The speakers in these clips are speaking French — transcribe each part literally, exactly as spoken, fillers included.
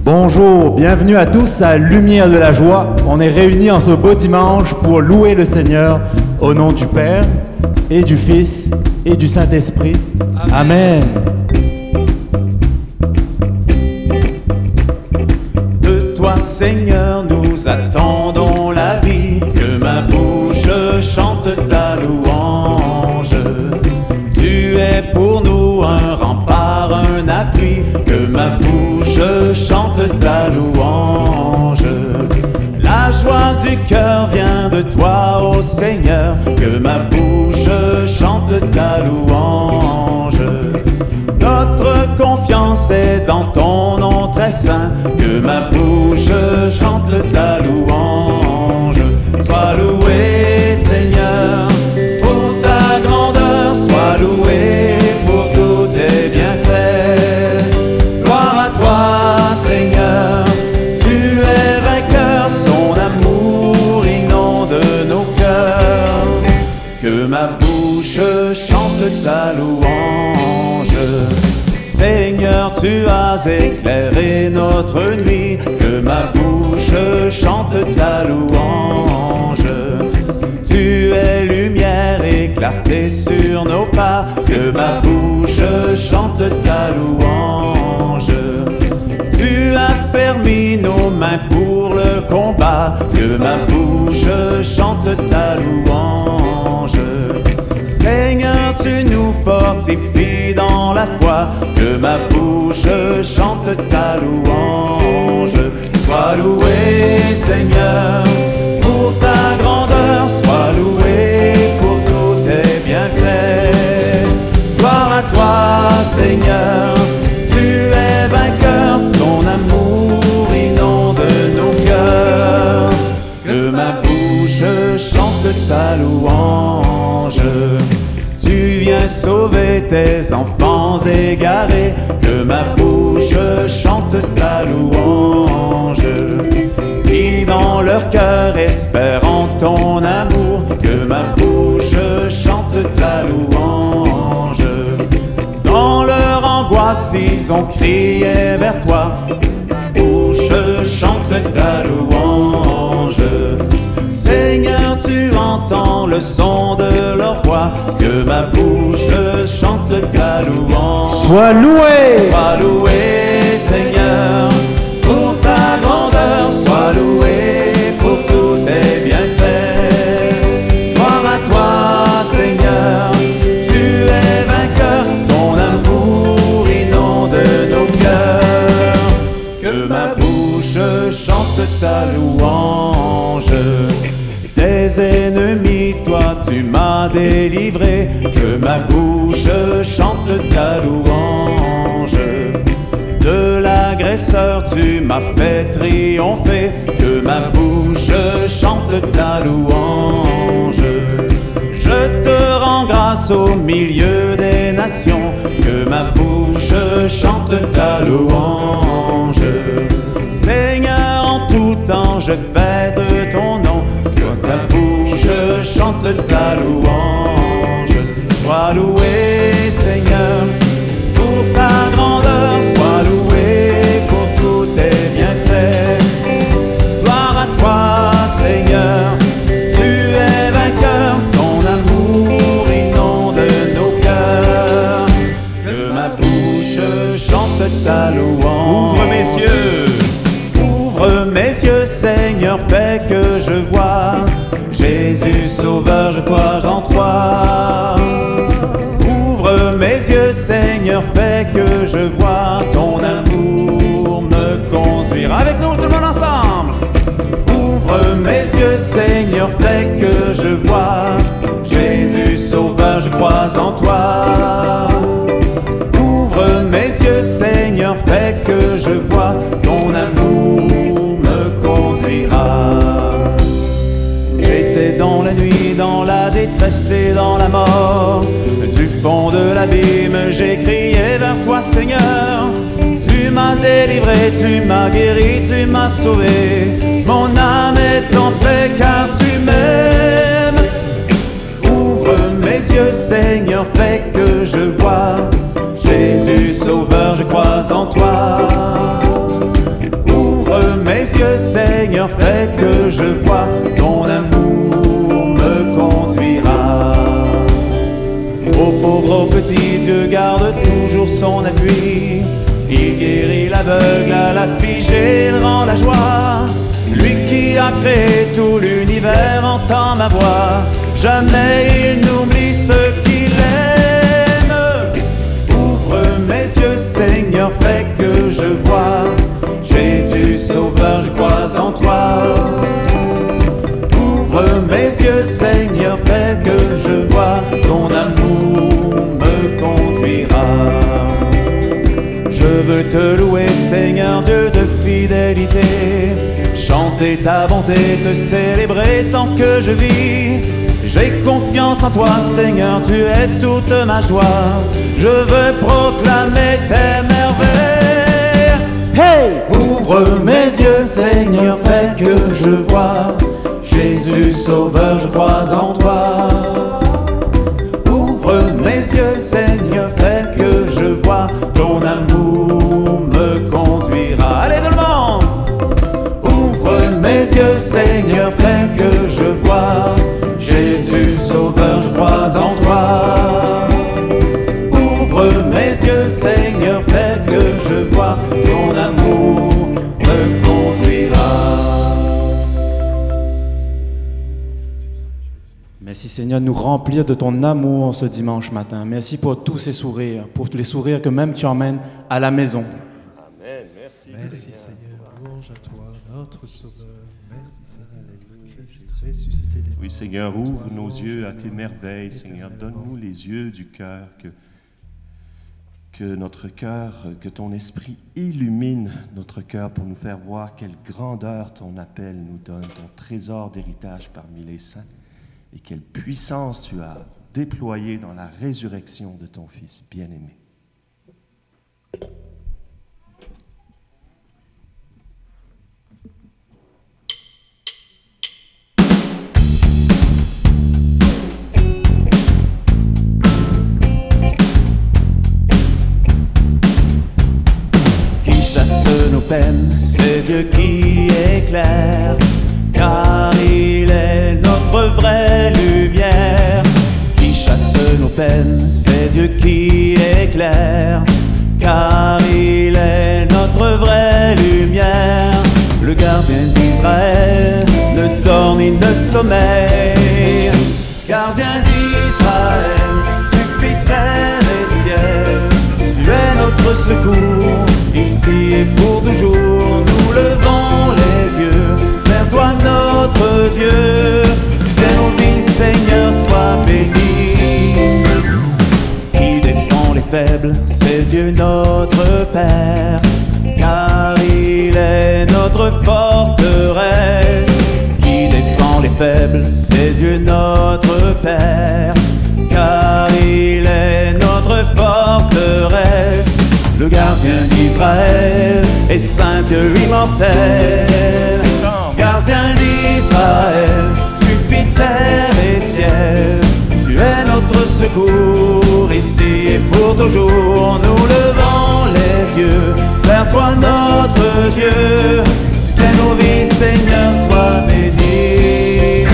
Bonjour, bienvenue à tous à Lumière de la Joie. On est réunis en ce beau dimanche pour louer le Seigneur au nom du Père et du Fils et du Saint-Esprit. Amen. Amen. De toi, Seigneur, nous attendons la vie, que ma bouche chante ta louange. Tu es pour nous un rempart, un appui, que ma bouche chante ta louange. La joie du cœur vient de toi, ô Seigneur, que ma bouche chante ta louange. Notre confiance est dans ton nom très saint, que ma bouche chante ta louange. Sois loué, Seigneur, pour ta grandeur, sois loué pour tous tes bienfaits. Gloire à toi, Seigneur, tu es vainqueur, ton amour inonde nos cœurs. Que ma bouche chante ta louange. Seigneur, tu as éclairé notre nuit, que ma bouche chante ta louange. Tu es lumière et clarté sur nos pas, que ma bouche chante ta louange. Tu as fermé nos mains pour le combat, que ma bouche chante ta louange. Seigneur, tu nous fortifies dans la foi, que ma bouche chante ta louange. Sois loué, Seigneur, pour ta grandeur, sois loué pour tous tes bienfaits. Gloire à toi, Seigneur, tu es vainqueur, ton amour inonde nos cœurs. Que ma bouche chante ta louange. Tu viens sauver tes enfants égarés, que ma bouche chante ta louange. Qui dans leur cœur espérant ton amour, que ma bouche chante ta louange. Dans leur angoisse ils ont crié vers toi, bouche chante ta louange. Seigneur, tu entends le son de leur voix, que ma bouche chante ta louange. Sois loué, sois loué, Seigneur, pour ta grandeur, sois loué pour tous tes bienfaits. Gloire à toi, Seigneur, tu es vainqueur, ton amour inonde nos cœurs. Que ma bouche chante ta louange. Des ennemis, toi tu m'as délivré, que ma bouche chante ta louange. De l'agresseur tu m'as fait triompher, que ma bouche chante ta louange. Je te rends grâce au milieu des nations, que ma bouche chante ta louange. Seigneur, en tout temps je fête ton nom, que ta bouche chante ta louange. Sois loué, Seigneur, pour ta grandeur, sois loué pour tous tes bienfaits. Gloire à toi, Seigneur, tu es vainqueur, ton amour inonde nos cœurs. Que ma bouche chante ta louange. Ouvre mes yeux, ouvre mes yeux, Seigneur, fais que je vois Jésus Sauveur, je crois en toi. Ouvre mes yeux, Seigneur, fais que je vois ton amour me conduire. Avec nous, tout le monde ensemble. Ouvre mes yeux, Seigneur, fais que je vois Jésus Sauveur, je crois en toi. Ouvre mes yeux, Seigneur, fais que je vois ton amour me conduira. J'étais dans la nuit, dans la détresse et dans la mort. Du fond de l'abîme, j'ai crié vers toi, Seigneur. Tu m'as délivré, tu m'as guéri, tu m'as sauvé. Mon âme est en paix car tu m'aimes. Ouvre mes yeux, Seigneur, fais que je vois Jésus Sauveur, je crois en toi. yeux, Seigneur, fais que je vois ton amour me conduira. Au pauvre, au petit, Dieu garde toujours son appui. Il guérit l'aveugle, à la figée, il rend la joie. Lui qui a créé tout l'univers entend ma voix. Jamais il n'oublie ceux qu'il aime. Ouvre mes yeux, Seigneur, fais que je vois. Jésus Sauveur, je crois en toi. Ouvre mes yeux, Seigneur, fais que je vois. Ton amour me conduira. Je veux te louer, Seigneur Dieu de fidélité. Chanter ta bonté, te célébrer tant que je vis. J'ai confiance en toi, Seigneur, tu es toute ma joie. Je veux proclamer tes merveilles. Hey! Ouvre mes yeux, Seigneur, fais que je vois. Jésus Sauveur, je crois en toi. Ouvre mes yeux, Seigneur, fais que je vois. Ton amour me conduira. Allez tout le monde! Ouvre mes yeux, Seigneur, fais que je vois. Jésus Sauveur, je crois en toi. Ouvre mes yeux, Seigneur, fais que je vois. Ton amour me conduira. Merci Seigneur de nous remplir de ton amour ce dimanche matin. Merci pour tous ces sourires, pour les sourires que même tu emmènes à la maison. Amen. Merci, Merci Seigneur. Seigneur, louange à toi, notre Sauveur. Merci Seigneur, Christ ressuscité des morts. Oui, Seigneur, ouvre nos yeux à tes merveilles, Seigneur. Donne-nous les yeux du cœur, que, que notre cœur, que ton esprit illumine notre cœur pour nous faire voir quelle grandeur ton appel nous donne, ton trésor d'héritage parmi les saints, et quelle puissance tu as déployée dans la résurrection de ton Fils bien-aimé. Nos peines, c'est Dieu qui éclaire, car il est notre vraie lumière. Qui chasse nos peines, c'est Dieu qui éclaire, car il est notre vraie lumière. Le gardien d'Israël ne dort ni ne sommeille. Gardien d'Israël, tu fis terre et ciel, tu es notre secours. Ici et pour toujours, nous levons les yeux vers toi, notre Dieu. Viens nos vies, Seigneur, sois béni. Qui défend les faibles, c'est Dieu notre Père, car il est notre forteresse. Qui défend les faibles, c'est Dieu notre Père, car il est notre forteresse. Le gardien d'Israël est saint Dieu immortel. Gardien d'Israël, tu fis terre et ciel. Tu es notre secours ici et pour toujours. Nous levons les yeux vers toi, notre Dieu. Tu tiens nos vies, Seigneur, sois béni.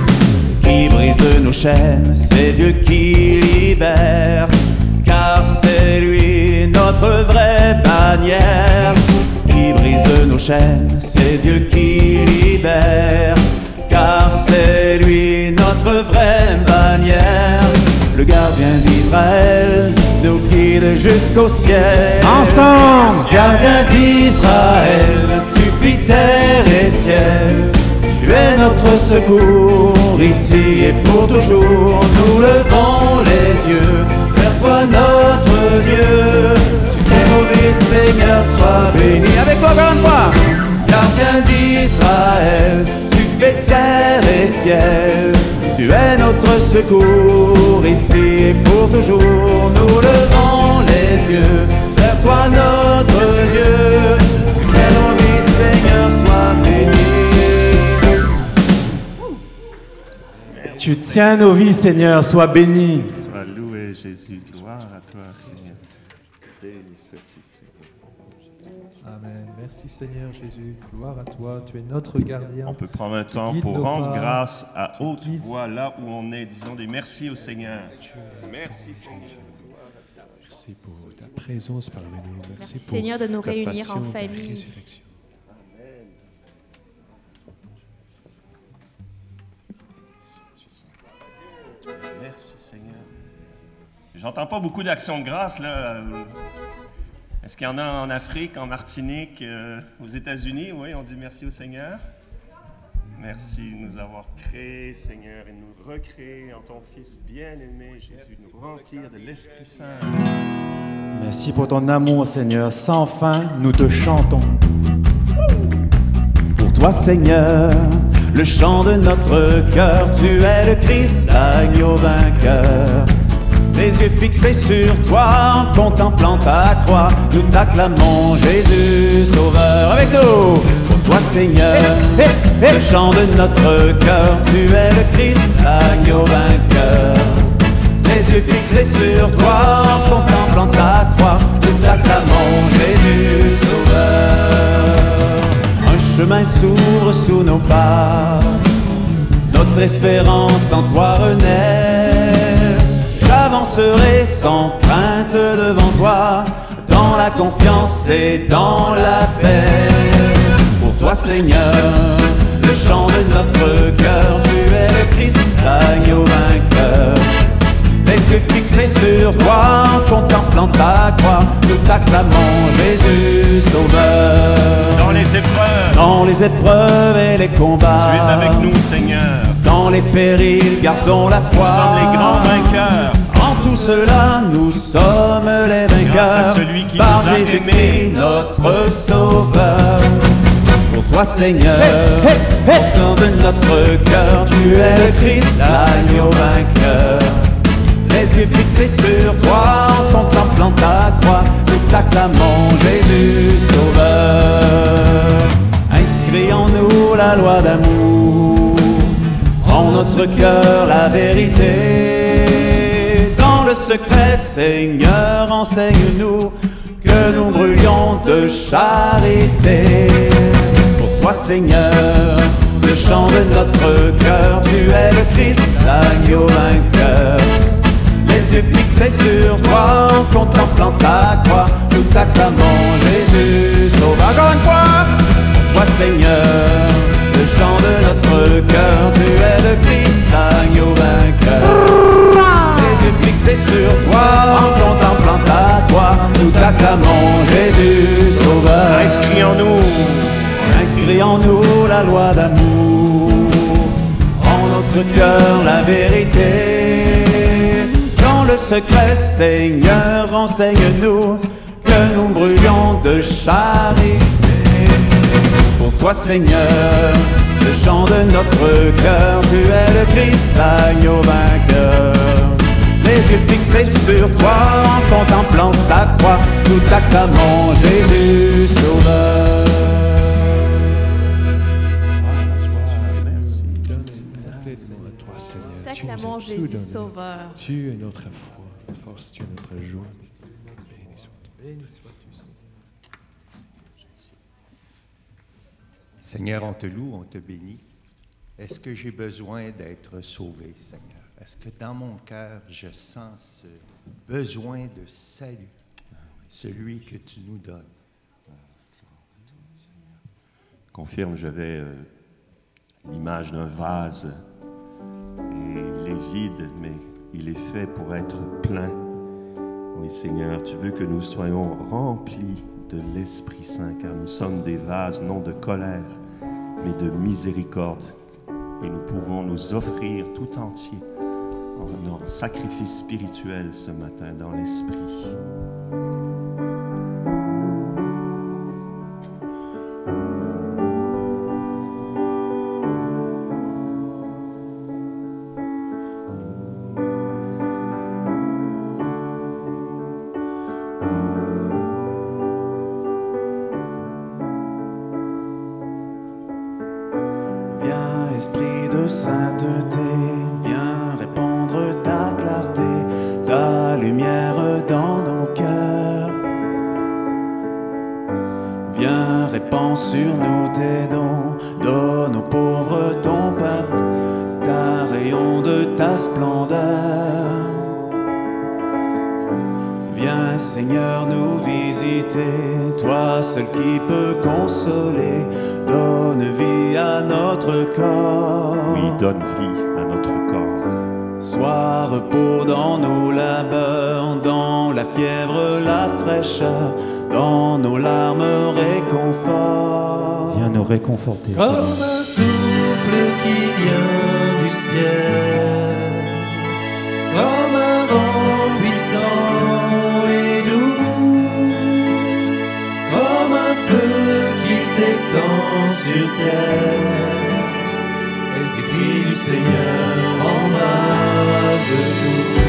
Qui brise nos chaînes, c'est Dieu qui libère, car c'est lui notre vraie bannière. Qui brise nos chaînes, c'est Dieu qui libère, car c'est lui notre vraie bannière. Le gardien d'Israël nous guide jusqu'au ciel. Ensemble! Gardien d'Israël, tu fis terre et ciel. Tu es notre secours ici et pour toujours. Nous levons les yeux vers toi, notre Dieu. Tu t'es mauvais, Seigneur, sois béni. Avec toi encore une fois. Gardien d'Israël, tu fais terre et ciel. Tu es notre secours ici et pour toujours. Nous levons les yeux vers toi, notre Dieu. Tu t'es mauvais, Seigneur, sois béni. Tu tiens nos vies, Seigneur, sois béni. Sois loué, Jésus. Gloire à toi, Seigneur. Béni sois-tu, Seigneur. Amen. Merci Seigneur Jésus. Gloire à toi. Tu es notre gardien. On peut prendre un temps guide pour nos rendre pas, grâce à qui haute guide. voix là où on est. Disons des merci au Seigneur. Tu es Merci Seigneur. Merci pour ta présence parmi nous. Merci, Merci pour Seigneur de nous ta réunir passion, en ta famille. résurrection. Merci Seigneur. J'entends pas beaucoup d'actions de grâce là. Est-ce qu'il y en a en Afrique, en Martinique, euh, aux États-Unis? Oui, on dit merci au Seigneur. Merci de nous avoir créés, Seigneur, et de nous recréer en ton Fils bien-aimé, Jésus, de nous remplir de l'Esprit Saint. Merci pour ton amour, Seigneur. Sans fin, nous te chantons. Pour toi, Seigneur, le chant de notre cœur, tu es le Christ, l'agneau vainqueur. Les yeux fixés sur toi, en contemplant ta croix, nous t'acclamons, Jésus, Sauveur. Avec nous, pour toi, Seigneur, le chant de notre cœur, tu es le Christ, l'agneau vainqueur. Les yeux fixés sur toi, en contemplant ta croix, nous t'acclamons, Jésus, Sauveur. Un chemin s'ouvre sous nos pas, notre espérance en toi renaît. J'avancerai sans crainte devant toi, dans la confiance et dans la paix. Pour toi, Seigneur, le chant de notre cœur, tu es le Christ, l'agneau vainqueur. Les yeux fixés sur toi, en contemplant ta croix, nous t'acclamons, Jésus, Sauveur. Dans les épreuves, Dans les épreuves et les combats, tu es avec nous, Seigneur. dans les périls, gardons la foi. Nous sommes les grands vainqueurs. En tout cela, nous sommes les vainqueurs. Grâce à celui qui par nous a Jésus-Christ, aimés. notre Sauveur. Pour toi, Seigneur, au nom de notre cœur, tu es le Christ, l'agneau vainqueur. Les yeux fixés sur toi, en contemplant ta croix, nous t'acclamons, Jésus, Sauveur. Inscris en nous la loi d'amour, en notre cœur la vérité. Dans le secret, Seigneur, enseigne-nous que nous brûlions de charité. Pour toi, Seigneur, le chant de notre cœur, tu es le Christ, l'agneau vainqueur. Les yeux fixés sur toi, en contemplant ta croix, nous t'acclamons, Jésus, Sauveur. Encore une fois, toi, Seigneur, le chant de notre cœur, tu es le Christ, l'agneau vainqueur. Les yeux fixés sur toi, en contemplant ta croix, nous t'acclamons, Jésus, Sauveur. Inscris en nous, Inscris en nous la loi d'amour, en notre cœur la vérité. Dans le secret, Seigneur, enseigne-nous que nous brûlions de charité. Pour toi, Seigneur, le chant de notre cœur, tu es le Christ, l'agneau vainqueur. Les yeux fixés sur toi, en contemplant ta croix, nous t'acclamons, Jésus, Sauveur. merci. Donne complètement à toi, Seigneur. Tu nous as T'acclamons tout Jésus donné. Sauveur. Tu es notre foi, notre force, tu es notre joie. Béni sois-tu. Béni sois-tu, Seigneur. Seigneur, on te loue, on te bénit. Est-ce que j'ai besoin d'être sauvé, Seigneur? Est-ce que dans mon cœur, je sens ce besoin de salut, celui que tu nous donnes? Confirme, j'avais euh, l'image d'un vase et il est vide, mais il est fait pour être plein. Oui, Seigneur, tu veux que nous soyons remplis de l'Esprit Saint, car nous sommes des vases non de colère, mais de miséricorde. Et nous pouvons nous offrir tout entier en, en sacrifice spirituel ce matin dans l'Esprit. Viens, Esprit de sainteté, viens répandre ta clarté, ta lumière dans nos cœurs. Viens Seigneur nous visiter, toi seul qui peux consoler, donne vie à notre corps. Oui, donne vie à notre corps. Sois repos dans nos labeurs, dans la fièvre, la fraîcheur, dans nos larmes, réconfort. Viens nous réconforter. Comme Seigneur. un souffle qui vient du ciel, comme un vent puissant et doux, comme un feu qui s'étend sur terre. Esprit du Seigneur, embrase-nous.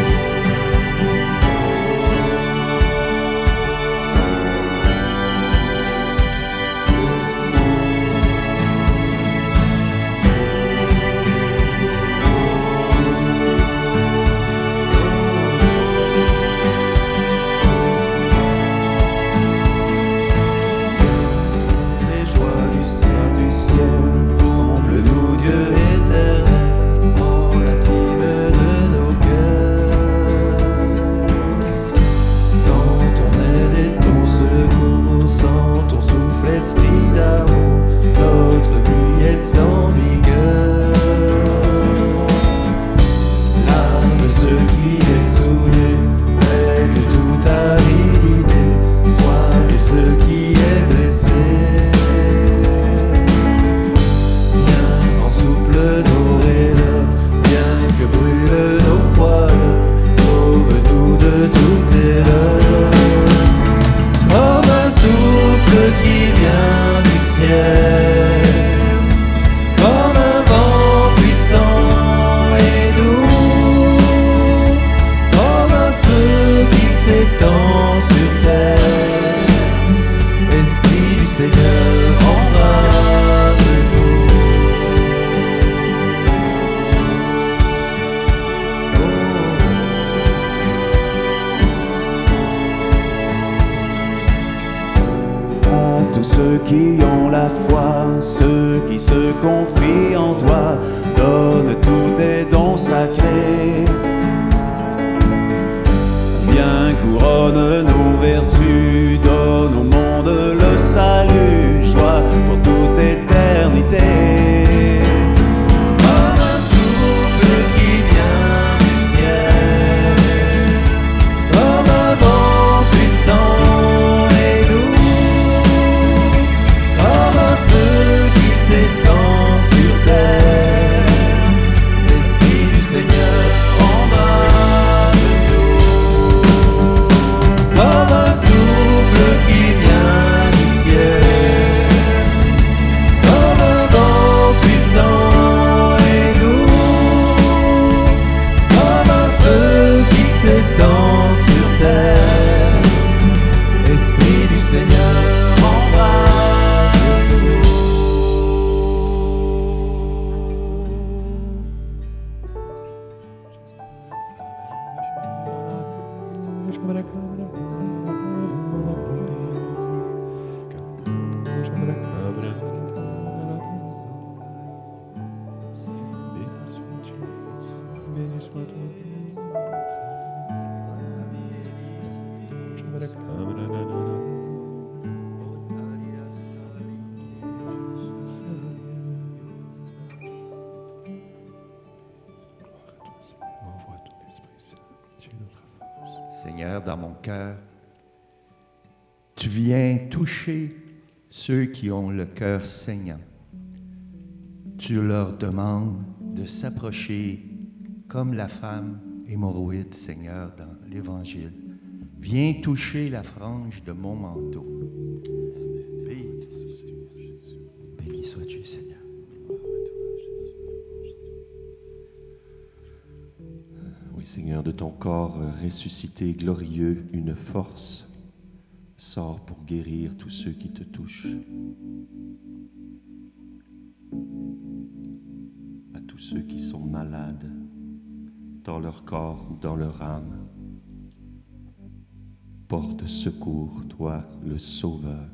Ceux qui ont la foi, ceux qui se confient en toi, donne tous tes dons sacrés. Viens, couronne nos vertus, donne au monde le salut, joie pour toute éternité. Comme un souffle qui vient du ciel, comme un vent puissant. Seigneur, dans mon cœur, tu viens toucher ceux qui ont le cœur saignant. Tu leur demandes de s'approcher comme la femme hémorroïde, Seigneur, dans l'Évangile. Viens toucher la frange de mon manteau. Béni sois-tu, Seigneur. Oui, Seigneur, de ton corps ressuscité, glorieux, une force sort pour guérir tous ceux qui te touchent. À tous ceux qui sont malades, dans leur corps ou dans leur âme. Porte secours, toi, le Sauveur.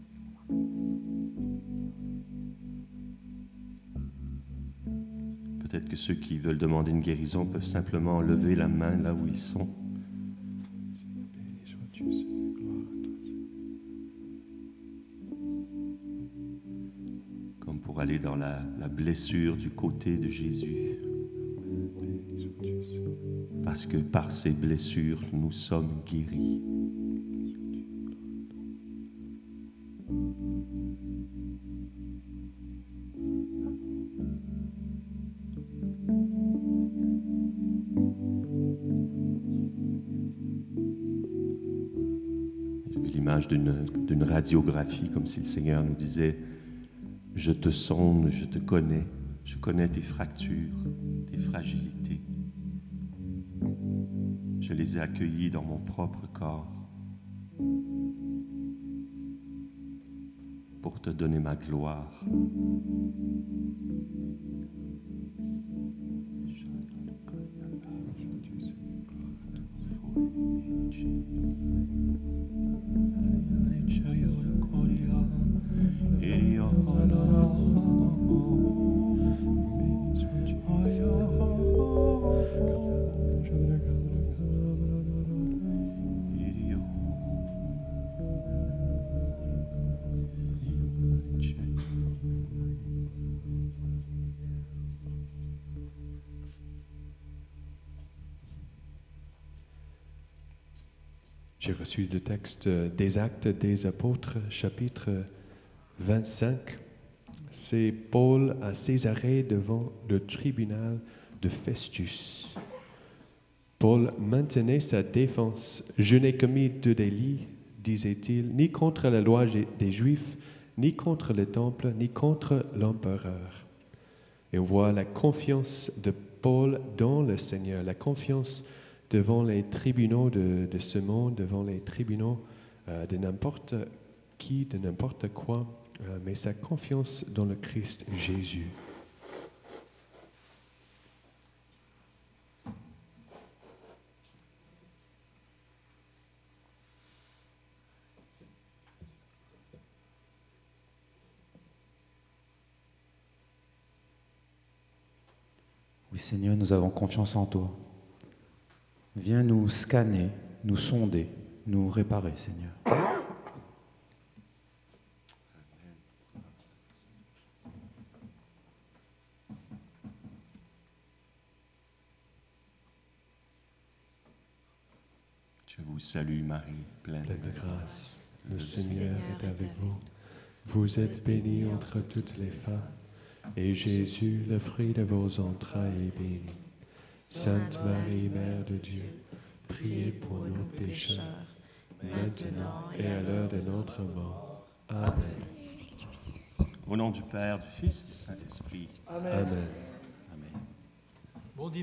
Peut-être que ceux qui veulent demander une guérison peuvent simplement lever la main là où ils sont. Comme pour aller dans la, la blessure du côté de Jésus. Parce que par ces blessures, nous sommes guéris. L'image d'une, d'une radiographie, comme si le Seigneur nous disait « Je te sonde, je te connais, je connais tes fractures, tes fragilités. Je les ai accueillies dans mon propre corps pour te donner ma gloire. » J'ai reçu le texte des Actes des Apôtres, chapitre vingt-cinq. C'est Paul à Césarée devant le tribunal de Festus. Paul maintenait sa défense. « Je n'ai commis de délit, disait-il, ni contre la loi des Juifs, ni contre le temple, ni contre l'empereur. » Et on voit la confiance de Paul dans le Seigneur, la confiance devant les tribunaux de, de ce monde, devant les tribunaux euh, de n'importe qui, de n'importe quoi, euh, mais sa confiance dans le Christ Jésus. Oui, Seigneur, nous avons confiance en toi. Viens nous scanner, nous sonder, nous réparer, Seigneur. Je vous salue Marie, pleine Pleine de grâce, le Seigneur est avec vous. Vous êtes bénie entre toutes les femmes, et Jésus, le fruit de vos entrailles, est béni. Sainte Marie, Mère de Dieu, priez pour nous pécheurs, maintenant et à l'heure de notre mort. Amen. Au nom du Père, du Fils et du Saint-Esprit. Amen. Amen. Bon dimanche.